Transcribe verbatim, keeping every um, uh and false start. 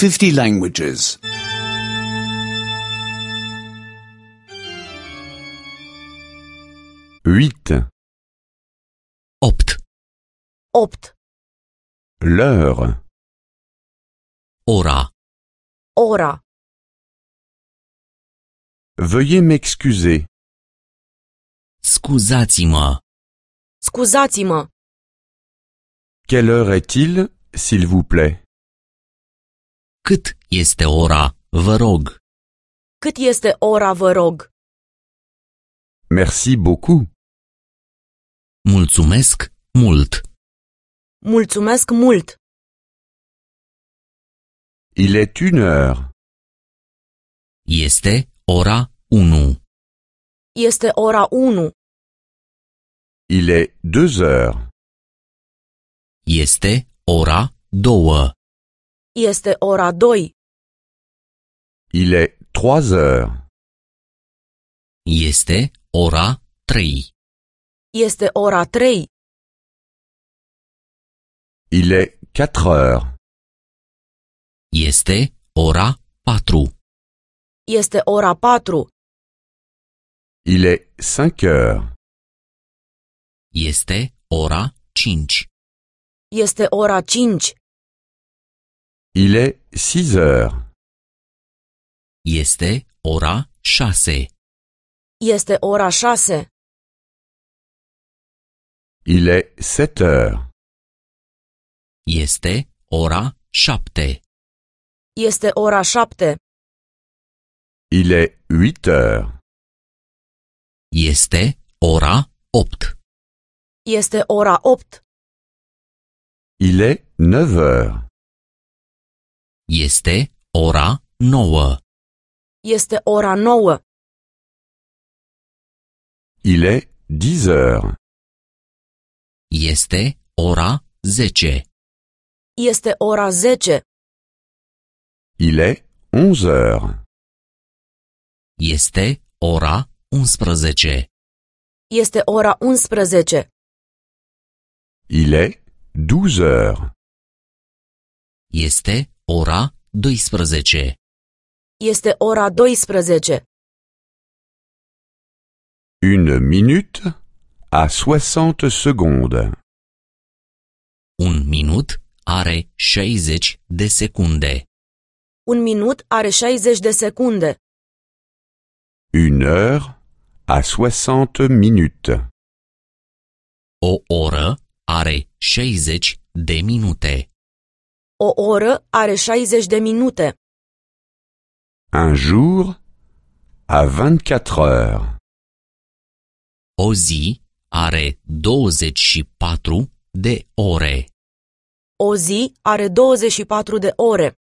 fifty languages. huit. opt. opt. L'heure. Ora. Ora. Veuillez m'excuser. Scuzați-mă. Scuzați-mă. Quelle heure est-il, s'il vous plaît? Cât este ora, vă rog? Cât este ora, vă rog? Merci beaucoup. Mulțumesc mult. Mulțumesc mult. Il est une heure. Este ora unu. Este ora unu. Il est deux heures. Este ora două. Este ora doi. Il est trois heures. Este ora trei. Este ora trei. Il est quatre heures. Este ora patru. Este ora patru. Il est cinq heures. Este ora cinci. Este ora cinci. Il est six heures. Este ora șase. Este ora șase. Il est sept heures. Este ora șapte. Este ora șapte. Il est huit heures. Este ora opt. Este ora opt. Il est neuf heures. Este ora nouă. Este ora nouă. Il est dix heures. Este ora zece. Este ora zece. Il est onze heures. Este ora unsprezece. Este ora unsprezece. Il est douze heures. Este ora doisprezece. Este ora doisprezece. Une minute à soixante secondes. Un minut are șaizeci de secunde. Un minut are șaizeci de secunde. Une heure à soixante minutes. O oră are șaizeci de minute. O oră are șaizeci de minute. Un jour à vingt-quatre heures. O zi are douăzeci și patru de ore. O zi are douăzeci și patru de ore.